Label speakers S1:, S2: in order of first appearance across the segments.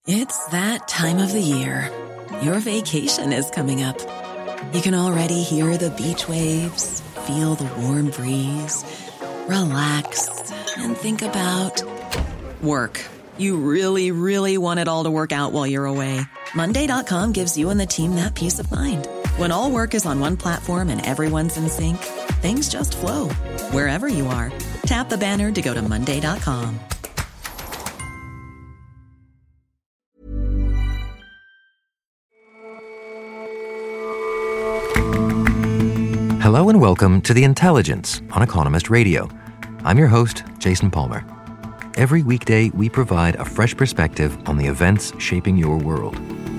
S1: It's that time of the year. Your vacation is coming up. You can already hear the beach waves, feel the warm breeze, relax, and think about work. You really, really want it all to work out while you're away. Monday.com gives you and the team that peace of mind. When all work is on one platform and everyone's in sync, things just flow. Wherever you are, tap the banner to go to Monday.com.
S2: Hello and welcome to The Intelligence on Economist Radio. I'm your host, Jason Palmer. Every weekday, we provide a fresh perspective on the events shaping your world.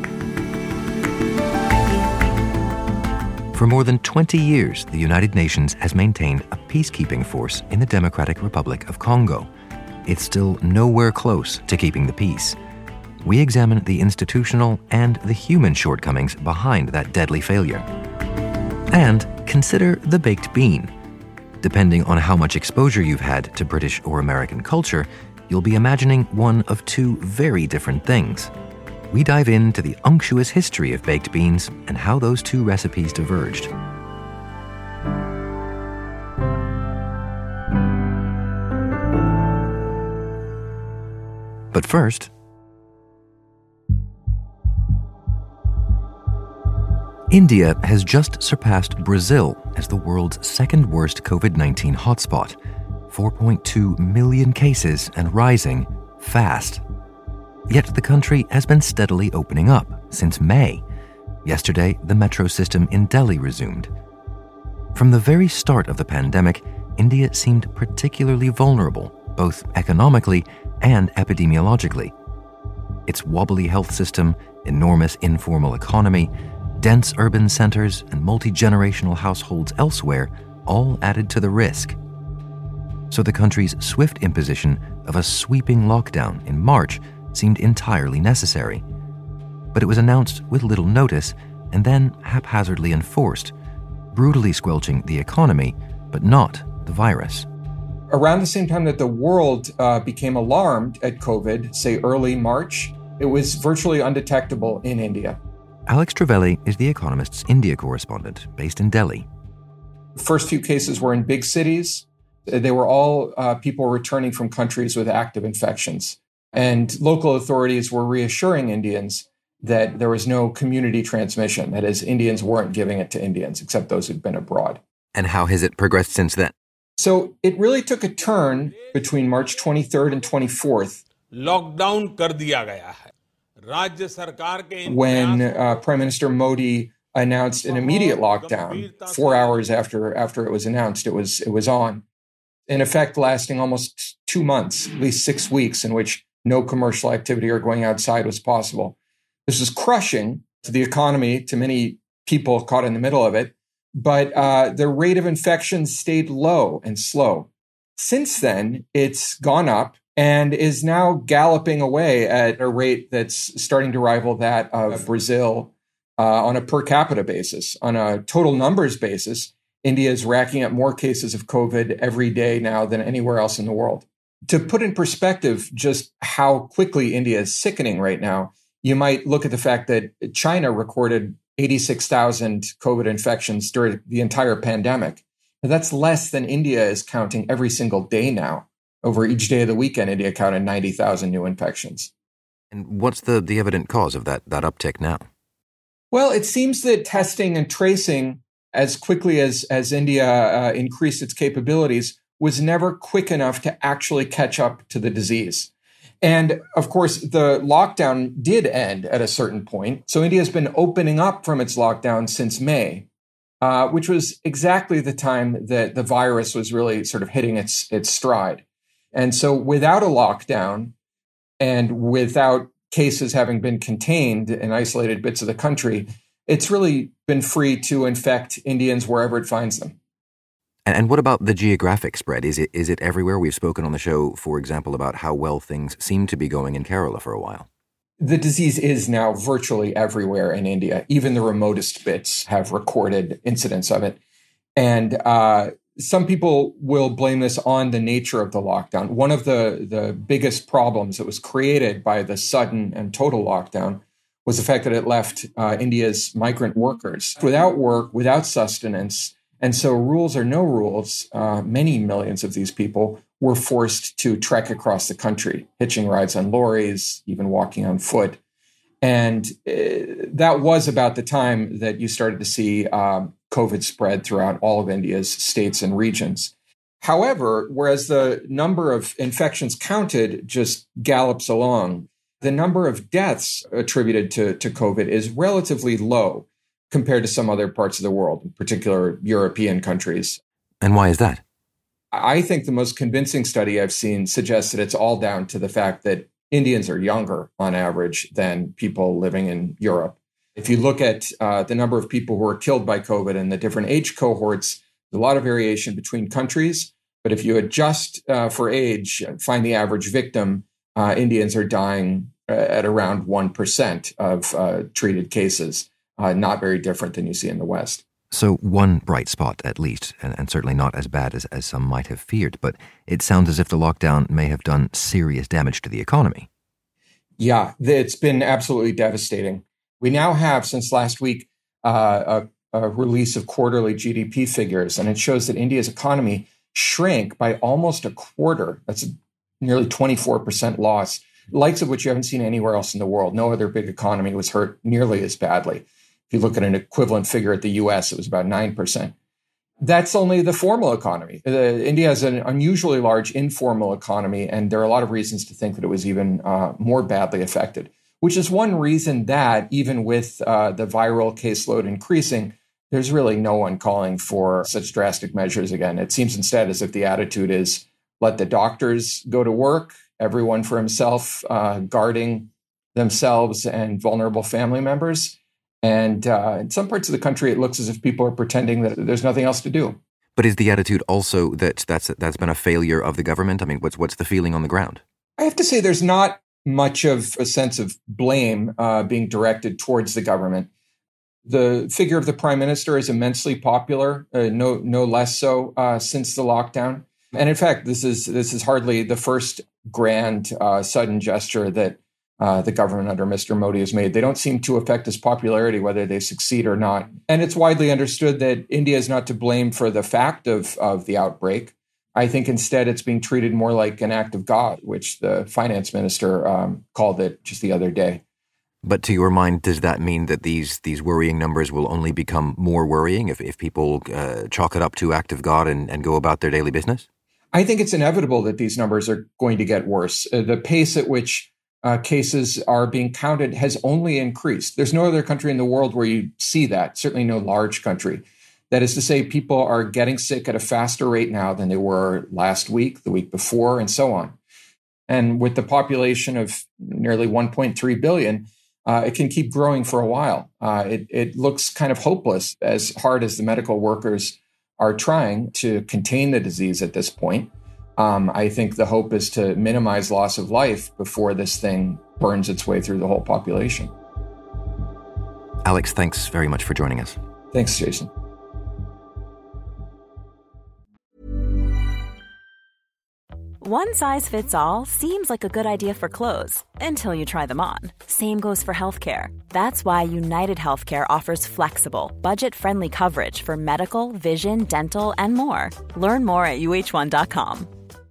S2: For more than 20 years, the United Nations has maintained a peacekeeping force in the Democratic Republic of Congo. It's still nowhere close to keeping the peace. We examine the institutional and the human shortcomings behind that deadly failure. And consider the baked bean. Depending on how much exposure you've had to British or American culture, you'll be imagining one of two very different things. We dive into the unctuous history of baked beans and how those two recipes diverged. But first, India has just surpassed Brazil as the world's second worst COVID-19 hotspot. 4.2 million cases and rising fast. Yet the country has been steadily opening up since May. Yesterday, the metro system in Delhi resumed. From the very start of the pandemic, India seemed particularly vulnerable, both economically and epidemiologically. Its wobbly health system, enormous informal economy, dense urban centers, and multi-generational households elsewhere all added to the risk. So the country's swift imposition of a sweeping lockdown in March seemed entirely necessary. But it was announced with little notice and then haphazardly enforced, brutally squelching the economy, but not the virus.
S3: Around the same time that the world became alarmed at COVID, say early March, it was virtually undetectable in India.
S2: Alex Travelli is The Economist's India correspondent based in Delhi.
S3: The first few cases were in big cities. They were all people returning from countries with active infections. And local authorities were reassuring Indians that there was no community transmission. That is, Indians weren't giving it to Indians, except those who'd been abroad.
S2: And how has it progressed since then?
S3: So it really took a turn between March 23rd and 24th.
S4: Lockdown kar diya gaya hai.
S3: When Prime Minister Modi announced an immediate lockdown, 4 hours after it was announced, it was on. In effect, lasting almost 2 months, at least 6 weeks, in which no commercial activity or going outside was possible. This was crushing to the economy, to many people caught in the middle of it, but the rate of infections stayed low and slow. Since then, it's gone up and is now galloping away at a rate that's starting to rival that of Brazil on a per capita basis. On a total numbers basis, India is racking up more cases of COVID every day now than anywhere else in the world. To put in perspective just how quickly India is sickening right now, you might look at the fact that China recorded 86,000 COVID infections during the entire pandemic. Now, that's less than India is counting every single day now. Over each day of the weekend, India counted 90,000 new infections.
S2: And what's the evident cause of that uptick now?
S3: Well, it seems that testing and tracing, as quickly as India increased its capabilities, was never quick enough to actually catch up to the disease. And of course, the lockdown did end at a certain point. So India has been opening up from its lockdown since May, which was exactly the time that the virus was really sort of hitting its stride. And so without a lockdown and without cases having been contained in isolated bits of the country, it's really been free to infect Indians wherever it finds them.
S2: And what about the geographic spread? Is it everywhere? We've spoken on the show, for example, about how well things seem to be going in Kerala for a while.
S3: The disease is now virtually everywhere in India. Even the remotest bits have recorded incidents of it. And some people will blame this on the nature of the lockdown. One of the biggest problems that was created by the sudden and total lockdown was the fact that it left India's migrant workers without work, without sustenance. And so rules or no rules, many millions of these people were forced to trek across the country, hitching rides on lorries, even walking on foot. And that was about the time that you started to see COVID spread throughout all of India's states and regions. However, whereas the number of infections counted just gallops along, the number of deaths attributed to COVID is relatively low compared to some other parts of the world, in particular European countries.
S2: And why is that?
S3: I think the most convincing study I've seen suggests that it's all down to the fact that Indians are younger on average than people living in Europe. If you look at the number of people who are killed by COVID and the different age cohorts, there's a lot of variation between countries. But if you adjust for age, find the average victim, Indians are dying at around 1% of treated cases, not very different than you see in the West.
S2: So one bright spot, at least, and certainly not as bad as some might have feared, but it sounds as if the lockdown may have done serious damage to the economy.
S3: Yeah, it's been absolutely devastating. We now have, since last week, a release of quarterly GDP figures, and it shows that India's economy shrank by almost a quarter. That's a nearly 24% loss, likes of which you haven't seen anywhere else in the world. No other big economy was hurt nearly as badly. If you look at an equivalent figure at the US, it was about 9%. That's only the formal economy. India has an unusually large informal economy, and there are a lot of reasons to think that it was even more badly affected, which is one reason that even with the viral caseload increasing, there's really no one calling for such drastic measures again. It seems instead as if the attitude is let the doctors go to work, everyone for himself, guarding themselves and vulnerable family members. And in some parts of the country, it looks as if people are pretending that there's nothing else to do.
S2: But is the attitude also that that's been a failure of the government? I mean, what's the feeling on the ground?
S3: I have to say there's not much of a sense of blame being directed towards the government. The figure of the prime minister is immensely popular, no less so since the lockdown. And in fact, this is hardly the first grand sudden gesture that the government under Mr. Modi has made. They don't seem to affect his popularity, whether they succeed or not. And it's widely understood that India is not to blame for the fact of the outbreak. I think instead it's being treated more like an act of God, which the finance minister called it just the other day.
S2: But to your mind, does that mean that these worrying numbers will only become more worrying if people chalk it up to act of God and go about their daily business?
S3: I think it's inevitable that these numbers are going to get worse. The pace at which cases are being counted has only increased. There's no other country in the world where you see that, certainly no large country. That is to say, people are getting sick at a faster rate now than they were last week, the week before, and so on. And with the population of nearly 1.3 billion, it can keep growing for a while. It looks kind of hopeless, as hard as the medical workers are trying to contain the disease at this point. I think the hope is to minimize loss of life before this thing burns its way through the whole population.
S2: Alex, thanks very much for joining us.
S3: Thanks, Jason.
S5: One size fits all seems like a good idea for clothes until you try them on. Same goes for healthcare. That's why United Healthcare offers flexible, budget-friendly coverage for medical, vision, dental, and more. Learn more at uh1.com.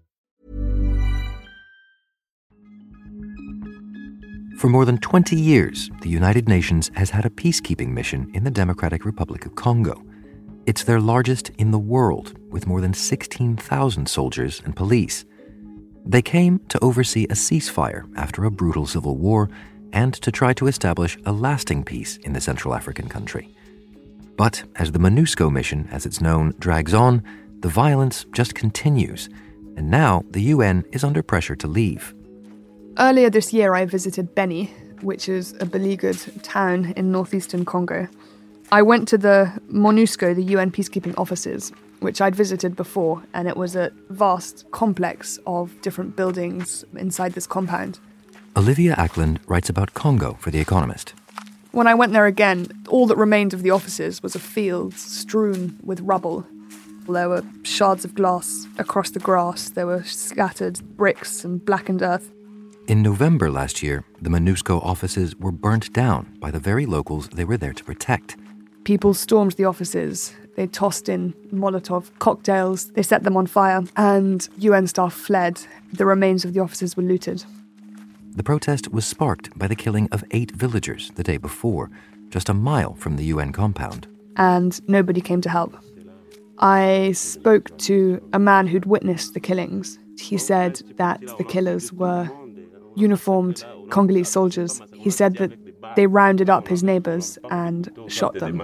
S2: For more than 20 years, the United Nations has had a peacekeeping mission in the Democratic Republic of Congo. It's their largest in the world, with more than 16,000 soldiers and police. They came to oversee a ceasefire after a brutal civil war and to try to establish a lasting peace in the Central African country. But as the MONUSCO mission, as it's known, drags on, the violence just continues, and now the UN is under pressure to leave.
S6: Earlier this year, I visited Beni, which is a beleaguered town in northeastern Congo. I went to the MONUSCO, the UN peacekeeping offices, which I'd visited before, and it was a vast complex of different buildings inside this compound.
S2: Olivia Ackland writes about Congo for The Economist.
S6: When I went there again, all that remained of the offices was a field strewn with rubble. There were shards of glass across the grass. There were scattered bricks and blackened earth.
S2: In November last year, the MONUSCO offices were burnt down by the very locals they were there to protect.
S6: People stormed the offices. They tossed in Molotov cocktails. They set them on fire, and UN staff fled. The remains of the offices were looted.
S2: The protest was sparked by the killing of 8 villagers the day before, just a mile from the UN compound.
S6: And nobody came to help. I spoke to a man who'd witnessed the killings. He said that the killers were uniformed Congolese soldiers. He said that they rounded up his neighbours and shot them.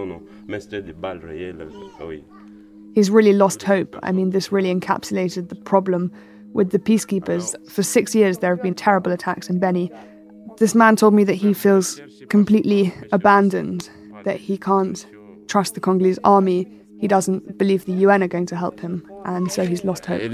S6: He's really lost hope. I mean, this really encapsulated the problem with the peacekeepers. For 6 years, there have been terrible attacks in Beni. This man told me that he feels completely abandoned, that he can't trust the Congolese army. He doesn't believe the UN are going to help him, and so he's lost hope. And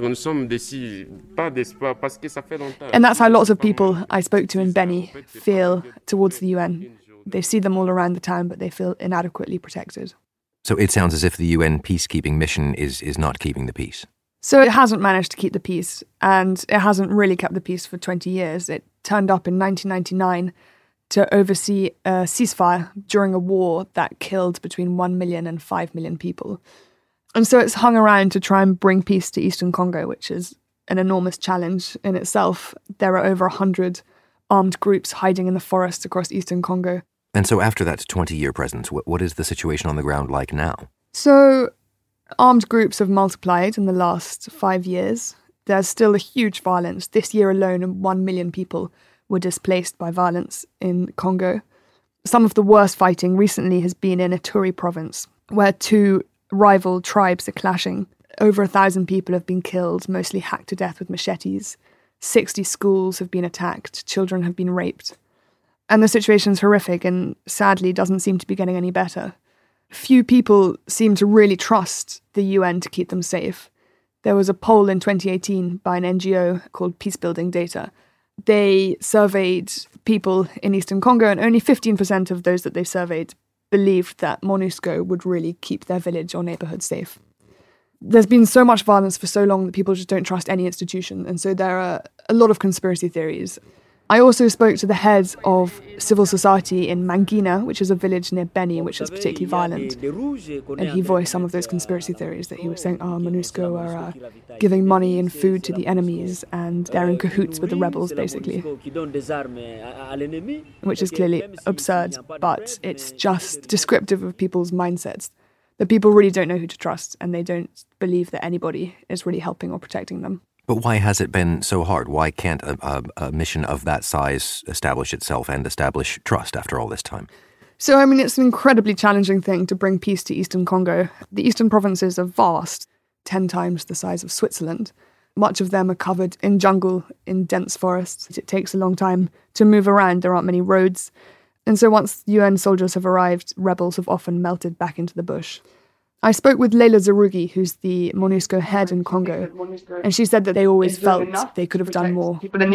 S6: that's how lots of people I spoke to in Beni feel towards the UN. They see them all around the town, but they feel inadequately protected.
S2: So it sounds as if the UN peacekeeping mission is not keeping the peace.
S6: So it hasn't managed to keep the peace, and it hasn't really kept the peace for 20 years. It turned up in 1999 to oversee a ceasefire during a war that killed between 1 million and 5 million people. And so it's hung around to try and bring peace to Eastern Congo, which is an enormous challenge in itself. There are over 100 armed groups hiding in the forests across Eastern Congo. And
S2: so after that 20-year presence, what is the situation on the ground like now?
S6: So armed groups have multiplied in the last 5 years. There's still a huge violence. This year alone, 1 million people were displaced by violence in Congo. Some of the worst fighting recently has been in Ituri province, where 2 rival tribes are clashing. Over 1,000 people have been killed, mostly hacked to death with machetes. 60 schools have been attacked. Children have been raped. And the situation's horrific and sadly doesn't seem to be getting any better. Few people seem to really trust the UN to keep them safe. There was a poll in 2018 by an NGO called Peacebuilding Data. They surveyed people in Eastern Congo, and only 15% of those that they surveyed believed that MONUSCO would really keep their village or neighbourhood safe. There's been so much violence for so long that people just don't trust any institution, and so there are a lot of conspiracy theories. I also spoke to the head of civil society in Mangina, which is a village near Beni, which is particularly violent. And he voiced some of those conspiracy theories that he was saying, MONUSCO are giving money and food to the enemies and they're in cahoots with the rebels, basically. Which is clearly absurd, but it's just descriptive of people's mindsets. That people really don't know who to trust and they don't believe that anybody is really helping or protecting them.
S2: But why has it been so hard? Why can't a mission of that size establish itself and establish trust after all this time?
S6: So, I mean, it's an incredibly challenging thing to bring peace to Eastern Congo. The eastern provinces are vast, 10 times the size of Switzerland. Much of them are covered in jungle, in dense forests. It takes a long time to move around. There aren't many roads. And so once UN soldiers have arrived, rebels have often melted back into the bush. I spoke with Leila Zerougi, who's the MONUSCO head in Congo, and she said that they always felt they could have done more.
S7: We will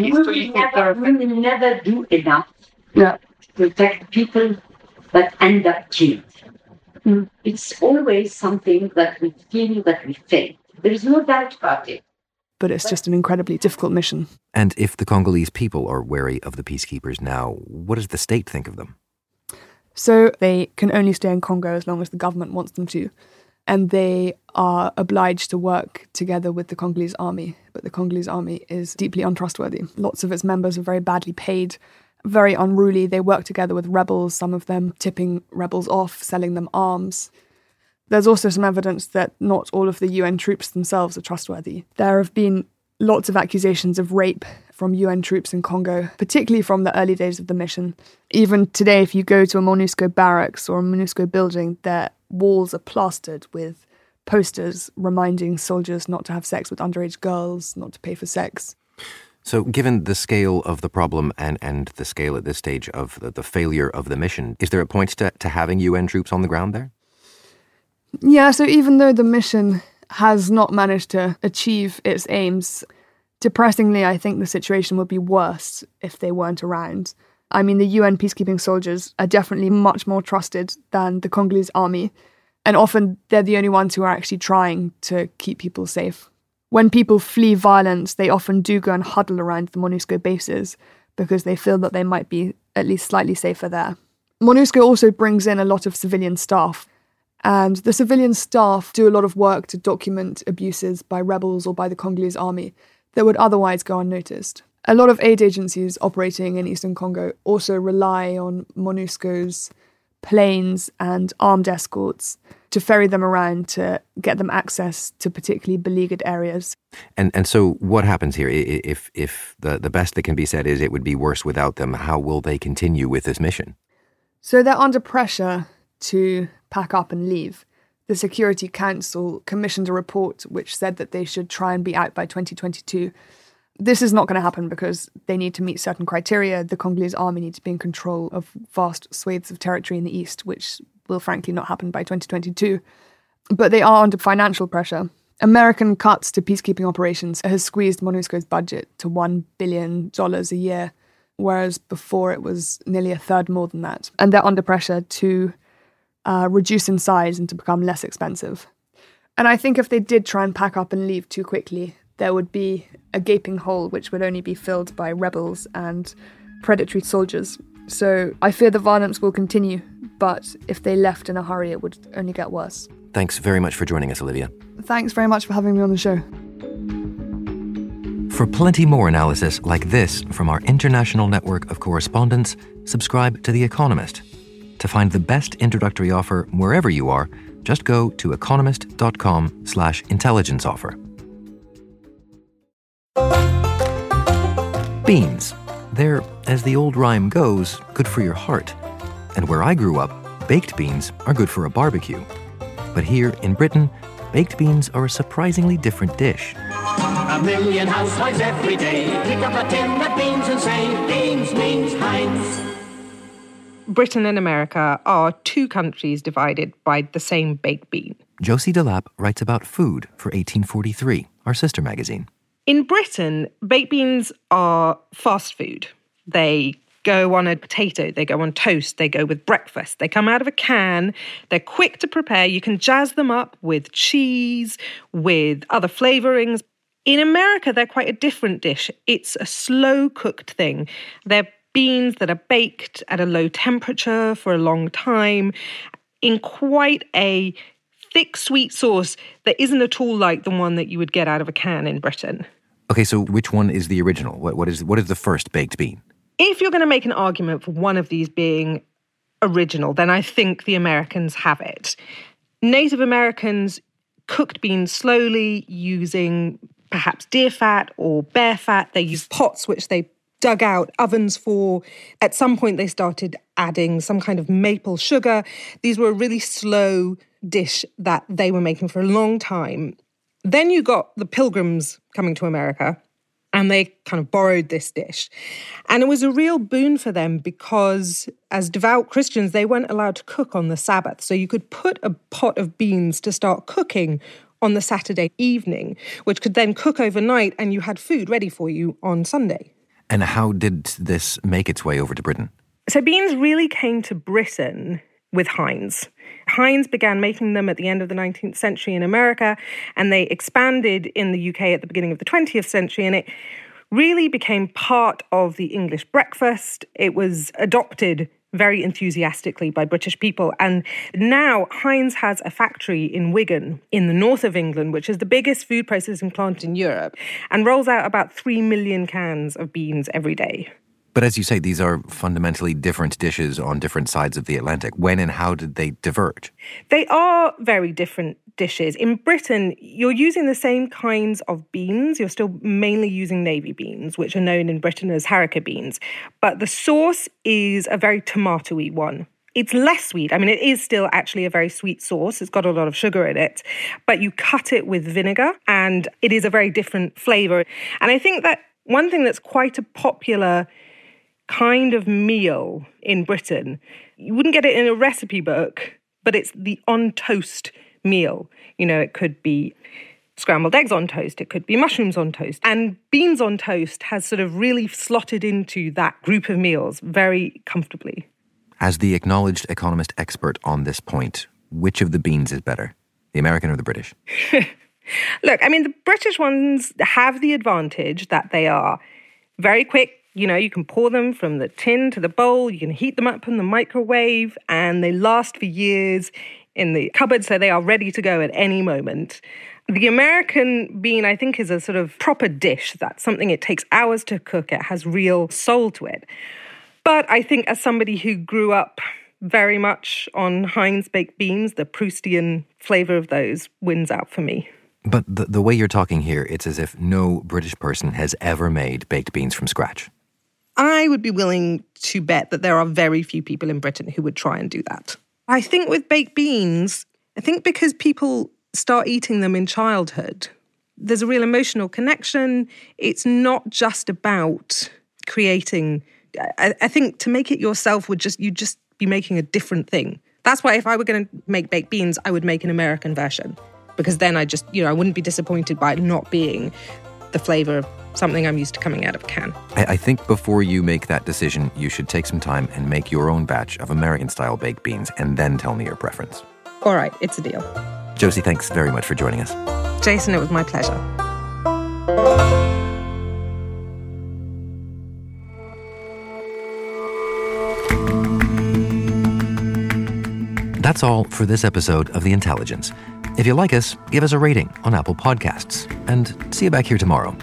S7: never do enough to protect people that end up killed. It's always something that we feel that we fail. There is no doubt about it.
S6: But it's just an incredibly difficult mission.
S2: And if the Congolese people are wary of the peacekeepers now, what does the state think of them?
S6: So they can only stay in Congo as long as the government wants them to. And they are obliged to work together with the Congolese army. But the Congolese army is deeply untrustworthy. Lots of its members are very badly paid, very unruly. They work together with rebels, some of them tipping rebels off, selling them arms. There's also some evidence that not all of the UN troops themselves are trustworthy. There have been lots of accusations of rape from UN troops in Congo, particularly from the early days of the mission. Even today, if you go to a MONUSCO barracks or a MONUSCO building, their walls are plastered with posters reminding soldiers not to have sex with underage girls, not to pay for sex.
S2: So given the scale of the problem and the scale at this stage of the failure of the mission, is there a point to having UN troops on the ground there?
S6: Yeah, so even though the mission has not managed to achieve its aims, depressingly, I think the situation would be worse if they weren't around. I mean, the UN peacekeeping soldiers are definitely much more trusted than the Congolese army. And often they're the only ones who are actually trying to keep people safe. When people flee violence, they often do go and huddle around the MONUSCO bases because they feel that they might be at least slightly safer there. MONUSCO also brings in a lot of civilian staff, and the civilian staff do a lot of work to document abuses by rebels or by the Congolese army that would otherwise go unnoticed. A lot of aid agencies operating in Eastern Congo also rely on MONUSCO's planes and armed escorts to ferry them around to get them access to particularly beleaguered areas.
S2: And so what happens here? If the best that can be said is it would be worse without them, how will they continue with this mission?
S6: So they're under pressure to pack up and leave. The Security Council commissioned a report which said that they should try and be out by 2022. This is not going to happen because they need to meet certain criteria. The Congolese army need to be in control of vast swathes of territory in the east, which will frankly not happen by 2022. But they are under financial pressure. American cuts to peacekeeping operations has squeezed MONUSCO's budget to $1 billion a year, whereas before it was nearly a third more than that. And they're under pressure to reduce in size and to become less expensive. And I think if they did try and pack up and leave too quickly, there would be a gaping hole which would only be filled by rebels and predatory soldiers. So I fear the violence will continue, but if they left in a hurry, it would only get worse.
S2: Thanks very much for joining us, Olivia.
S6: Thanks very much for having me on the show.
S2: For plenty more analysis like this from our international network of correspondents, subscribe to The Economist. To find the best introductory offer wherever you are, just go to economist.com/intelligence offer. Beans. They're, as the old rhyme goes, good for your heart. And where I grew up, baked beans are good for a barbecue. But here in Britain, baked beans are a surprisingly different dish.
S8: A million housewives every day pick up a tin of beans and say, beans means Heinz.
S9: Britain and America are two countries divided by the same baked bean.
S2: Josie Delap writes about food for 1843, our sister magazine.
S9: In Britain, baked beans are fast food. They go on a potato, they go on toast, they go with breakfast. They come out of a can, they're quick to prepare. You can jazz them up with cheese, with other flavourings. In America, they're quite a different dish. It's a slow-cooked thing. They're beans that are baked at a low temperature for a long time in quite a thick, sweet sauce that isn't at all like the one that you would get out of a can in Britain.
S2: Okay, so which one is the original? What is the first baked bean?
S9: If you're going to make an argument for one of these being original, then I think the Americans have it. Native Americans cooked beans slowly using perhaps deer fat or bear fat. They used pots which they dug out ovens for. At some point, they started adding some kind of maple sugar. These were a really slow dish that they were making for a long time. Then you got the Pilgrims coming to America, and they kind of borrowed this dish. And it was a real boon for them because as devout Christians, they weren't allowed to cook on the Sabbath. So you could put a pot of beans to start cooking on the Saturday evening, which could then cook overnight, and you had food ready for you on Sunday.
S2: And how did this make its way over to Britain?
S9: So beans really came to Britain with Heinz. Heinz began making them at the end of the 19th century in America, and they expanded in the UK at the beginning of the 20th century, and it really became part of the English breakfast. It was adopted very enthusiastically by British people, and now Heinz has a factory in Wigan in the north of England, which is the biggest food processing plant in Europe, and rolls out about 3 million cans of beans every day.
S2: But as you say, these are fundamentally different dishes on different sides of the Atlantic. When and how did they diverge?
S9: They are very different dishes. In Britain, you're using the same kinds of beans. You're still mainly using navy beans, which are known in Britain as haricot beans. But the sauce is a very tomatoey one. It's less sweet. I mean, it is still actually a very sweet sauce. It's got a lot of sugar in it. But you cut it with vinegar, and it is a very different flavour. And I think that one thing that's quite a popular kind of meal in Britain, you wouldn't get it in a recipe book, but it's the on-toast meal. You know, it could be scrambled eggs on toast, it could be mushrooms on toast. And beans on toast has sort of really slotted into that group of meals very comfortably.
S2: As the acknowledged economist expert on this point, which of the beans is better, the American or the British?
S9: Look, I mean, the British ones have the advantage that they are very quick. You know, you can pour them from the tin to the bowl, you can heat them up in the microwave, and they last for years in the cupboard, so they are ready to go at any moment. The American bean, I think, is a sort of proper dish. That's something it takes hours to cook. It has real soul to it. But I think as somebody who grew up very much on Heinz baked beans, the Proustian flavour of those wins out for me.
S2: But the way you're talking here, it's as if no British person has ever made baked beans from scratch.
S9: I would be willing to bet that there are very few people in Britain who would try and do that. I think with baked beans, I think because people start eating them in childhood, there's a real emotional connection. It's not just about creating... I think to make it yourself you'd just be making a different thing. That's why if I were going to make baked beans, I would make an American version. Because then I wouldn't be disappointed by it not being the flavour of something I'm used to coming out of a can.
S2: I think before you make that decision, you should take some time and make your own batch of American-style baked beans and then tell me your preference.
S9: All right, it's a deal.
S2: Josie, thanks very much for joining us.
S9: Jason, it was my pleasure.
S2: That's all for this episode of The Intelligence. If you like us, give us a rating on Apple Podcasts. And see you back here tomorrow.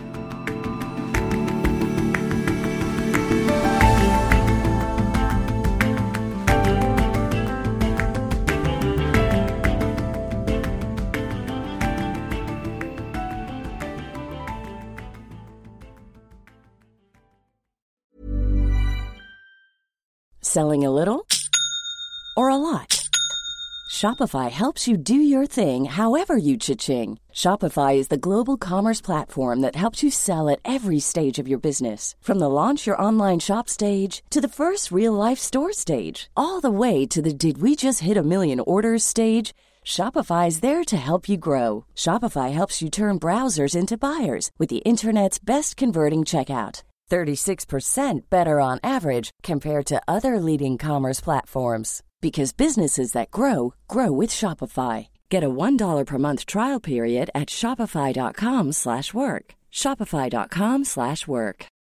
S10: Selling a little or a lot? Shopify helps you do your thing however you cha-ching. Shopify is the global commerce platform that helps you sell at every stage of your business. From the launch your online shop stage to the first real-life store stage, all the way to the did we just hit a million orders stage. Shopify is there to help you grow. Shopify helps you turn browsers into buyers with the internet's best converting checkout. 36% better on average compared to other leading commerce platforms. Because businesses that grow, grow with Shopify. Get a $1 per month trial period at shopify.com/work. Shopify.com/work.